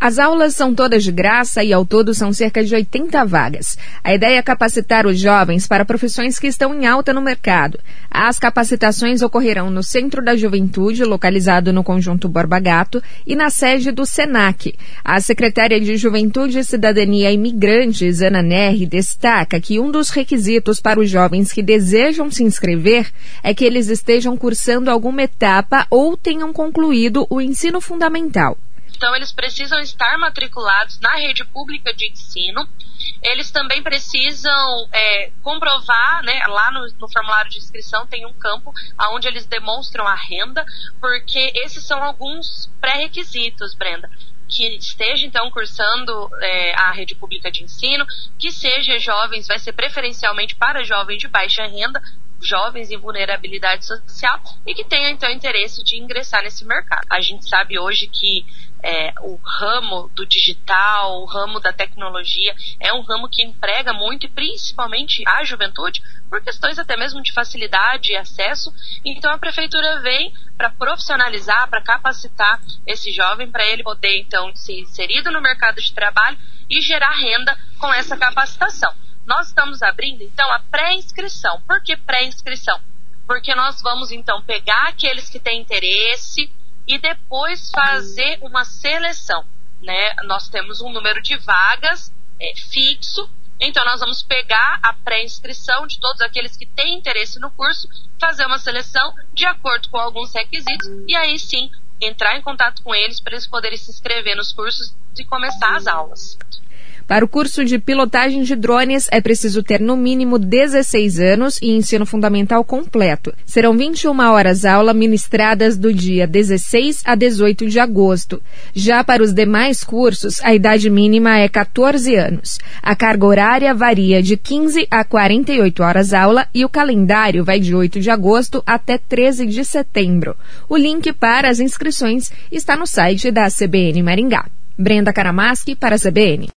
As aulas são todas de graça e, ao todo, são cerca de 80 vagas. A ideia é capacitar os jovens para profissões que estão em alta no mercado. As capacitações ocorrerão no Centro da Juventude, localizado no Conjunto Borba Gato, e na sede do SENAC. A secretária de Juventude, Cidadania e Imigrantes, Ana Nerri, destaca que um dos requisitos para os jovens que desejam se inscrever é que eles estejam cursando alguma etapa ou tenham concluído o ensino fundamental. Então, eles precisam estar matriculados na rede pública de ensino. Eles também precisam comprovar, né, lá no formulário de inscrição tem um campo onde eles demonstram a renda, porque esses são alguns pré-requisitos, Brenda. Que esteja, então, cursando a rede pública de ensino, que seja jovens, vai ser preferencialmente para jovens de baixa renda, jovens em vulnerabilidade social e que tenham, então, interesse de ingressar nesse mercado. A gente sabe hoje que o ramo do digital, o ramo da tecnologia, é um ramo que emprega muito, e principalmente a juventude, por questões até mesmo de facilidade e acesso. Então a prefeitura vem para profissionalizar, para capacitar esse jovem, para ele poder, então, ser inserido no mercado de trabalho e gerar renda com essa capacitação. Nós estamos abrindo, então, a pré-inscrição. Por que pré-inscrição? Porque nós vamos, então, pegar aqueles que têm interesse e depois fazer uma seleção, né? Nós temos um número de vagas fixo, então nós vamos pegar a pré-inscrição de todos aqueles que têm interesse no curso, fazer uma seleção de acordo com alguns requisitos e aí sim entrar em contato com eles para eles poderem se inscrever nos cursos e começar as aulas. Para o curso de pilotagem de drones, é preciso ter no mínimo 16 anos e ensino fundamental completo. Serão 21 horas aula ministradas do dia 16 a 18 de agosto. Já para os demais cursos, a idade mínima é 14 anos. A carga horária varia de 15 a 48 horas aula e o calendário vai de 8 de agosto até 13 de setembro. O link para as inscrições está no site da CBN Maringá. Brenda Karamaschi para a CBN.